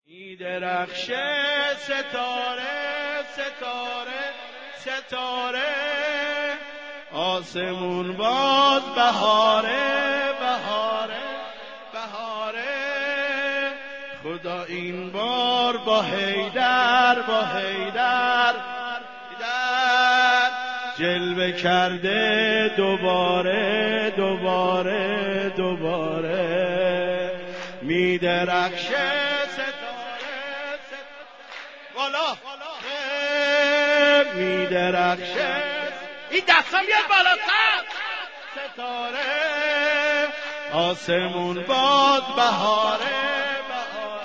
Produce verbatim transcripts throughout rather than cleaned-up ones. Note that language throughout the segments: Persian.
میدرخشه ستاره ستاره ستاره، آسمون باز بهاره بهاره بهاره. خدا این بار با حیدر با حیدر جلوه کرده دوباره دوباره دوباره. میدرخشه بالا میدرخشه، این دستم بیاد بالاتر. ستاره آسمون باز بهاره بهاره.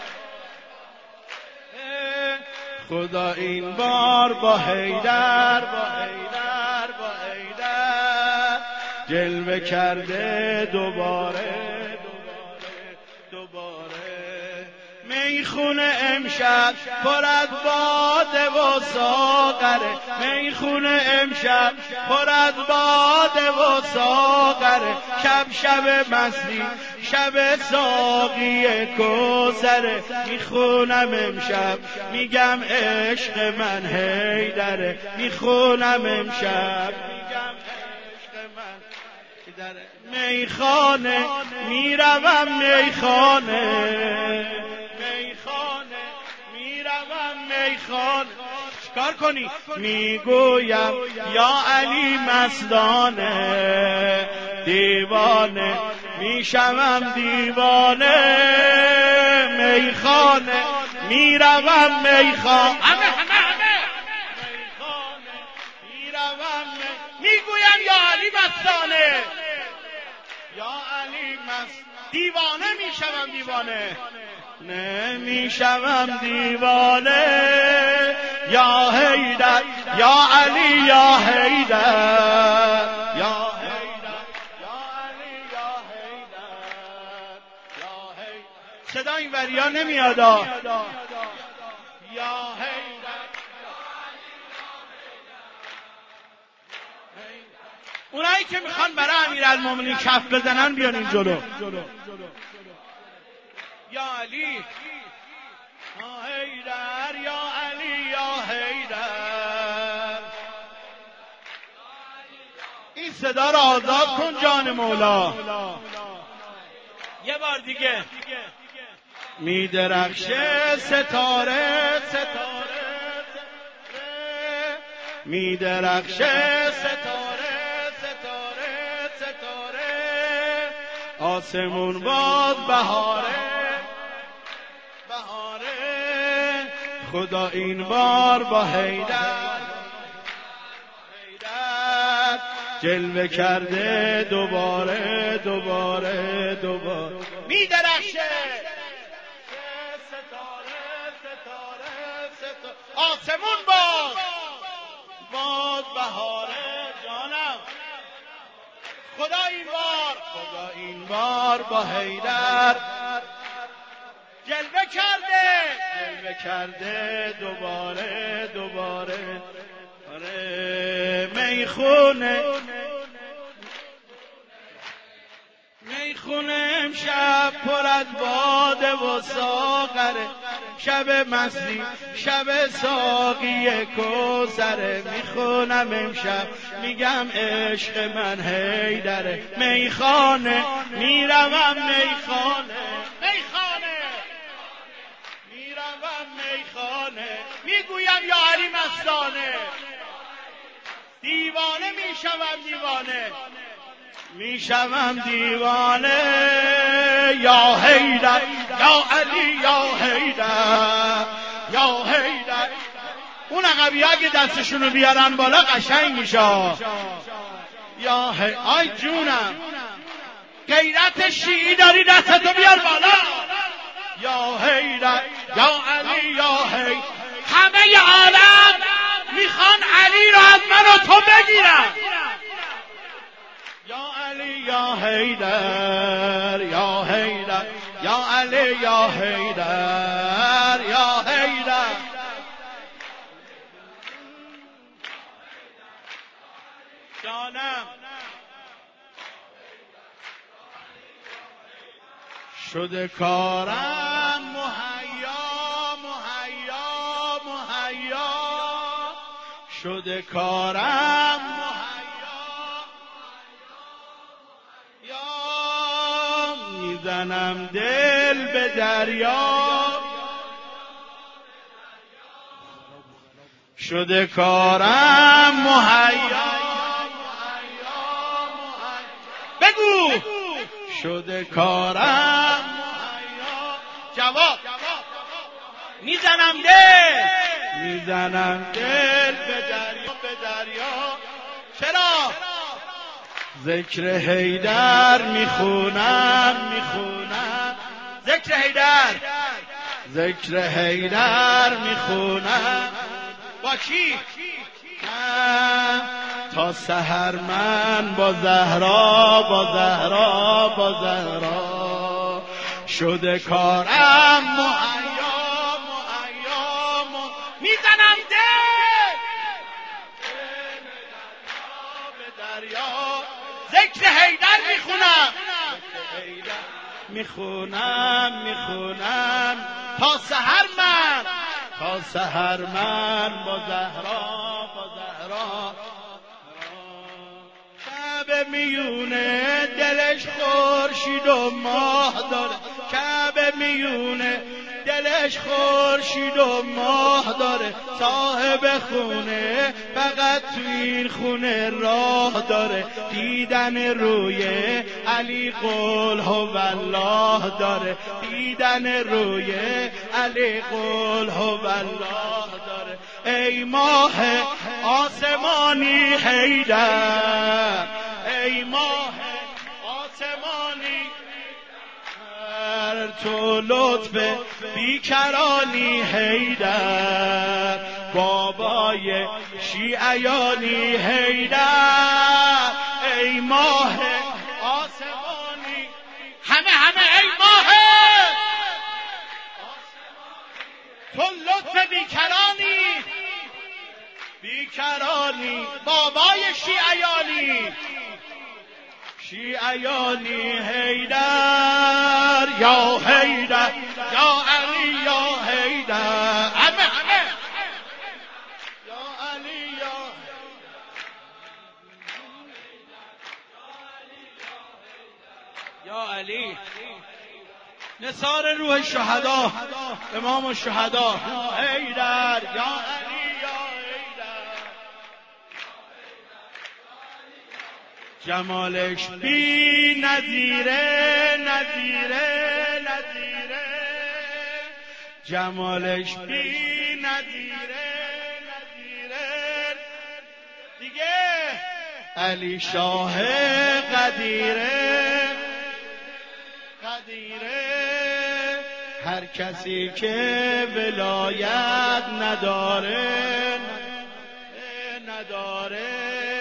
خدا این بار با حیدر با حیدر با حیدر جلوه کرده دوباره دوباره دوباره. میخونه امشب پر از باده و ساغره، میخونه امشب پر از باده و ساغره. شب شب مستی شب ساقی کوثره، میخونم امشب میگم عشق من حیدره، میخونم امشب میگم عشق من حیدره. میخانه میروم میخانه میخانه میروم میخانه. چیکار کنی؟ میگویم یا علی مستانه دیوانه، میشوم دیوانه. میخانه میروم میخانه همه همه همه میخانه میروم میگویم یا علی مستانه یا علی مست دیوانه، میشوم دیوانه نمیشوم دیوانه. یا حیدر یا علی یا حیدر یا حیدر یا علی یا حیدر یا حیدر. صدا این وریا نمیاد. یا حیدر اونایی که میخوان برای امیرالمومنین کف بزنن بیان این جلو. یا علی یا حیدر یا علی یا حیدر. این صدا رو آزاد کن جان مولا. یه بار دیگه. میدرخشه ستاره ستاره میدرخشه ستاره ستاره ستاره، آسمون باز بهاره بهاره. خدا این بار با حیدر حیدر جلوه کرده دوباره دوباره دوباره. میدرخشه ستاره ستاره ستاره، آسمون باز باز بهاره. جانم خدا این بار خدا این بار با حیدر جلوه کرده جلوه کرده دوباره دوباره. آره میخونه میخونه امشب پر از باده و ساغره. شب مستی شب ساقی کوثره، میخونم امشب میگم عشق من حیدره. میخانه میروم میخانه میخانه میروم میخانه میگویم یا علی مستانه دیوانه، میشوم دیوانه میشوم دیوانه. یا حیدر یا علی یا حیدر یا حیدر. اون عقبی اگه دستشونو بیارن بالا قشنگ میشه. یا حیدر آی جونم غیرت شیعی داری، دستتو بیار بالا. یا حیدر یا علی یا حیدر. همه عالم میخوان علی رو از من و تو بگیرن. یا علی یا حیدر یا حیدر یا علی یا حیدر یا حیدر. جانم شده کارم مهیا شده کارم یا میزنم دل به دریا، شده کارم مهیا. بگو شده کارم مهیا. جواب میزنم دل میزنم دل به دریا به دریا. چرا؟ ذکر حیدر میخونم میخونم ذکر حیدر ذکر حیدر میخونم. با کی؟ تا سحر من با زهرا با زهرا با زهرا، شده کارم مهیا مهیا. میزنم دل به دریا. ذکر حیدر میخونم میخونم میخونم تا سحر من تا سحر من با زهرا با زهرا. کعبه میونه دلش خورشید و ماه داره، کعبه میونه دلش خورشید و ماه داره. صاحب خونه فقط تو این خونه راه داره، دیدن روی علی قل هو الله داره، دیدن روی علی قل هو الله داره. ای ماه آسمانی حیدر، ای ماه آسمانی تو لطف بیکرانی حیدر، بابای شیعیانی حیدر. ای ماه آسمانی همه همه ای ماه تو لطف بیکرانی بیکرانی، بابای شیعیانی شیعیانی حیدر یا حیدر یا علی یا حیدر. همه همه یا علی یا یا علی. نثار روح الشهدا امام الشهدا حیدر یا علی یا حیدر. جمالش بی نظیره نظیره نظیره، جمالش بی نظیره نظیره دیگه. علی شاه قدیره قدیره، هر کسی که ولایت نداره نداره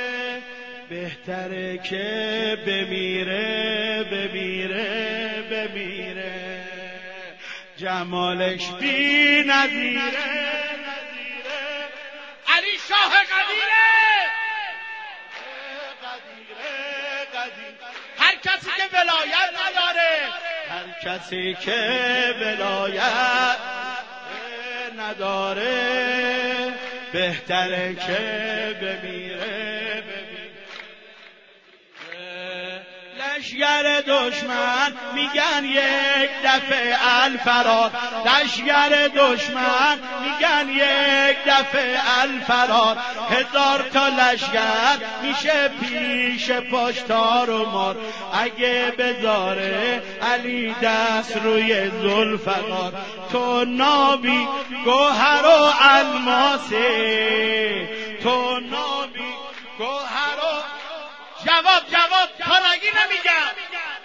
بهتره که بمیره بمیره بمیره. جمالش بی نظیره نظیره، علی شاه قدیره قدیره قدیره. هر کسی که ولایت نداره، هر کسی که ولایت نداره بهتره که بمیره. لشگر دشمن میگن یک دفعه الفرار، لشگر دشمن میگن یک دفعه الفرار. هزار تا لشگر میشه پیش پاش تار و مار، اگه بذاره علی دست روی ذوالفقار. تو نابی گوهر و الماسه، تو نابی گوهر و جواب جواب تارگی نمیگم.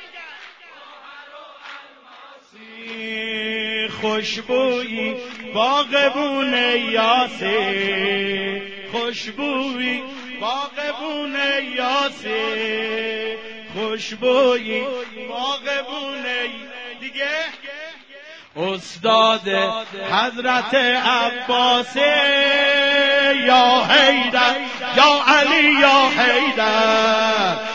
خوشبویی باغبون یاسه، خوشبویی باغبون یاسه، خوشبویی باغبون دیگه. استاد حضرت عباس یا حیدر یا علی یا حیدر،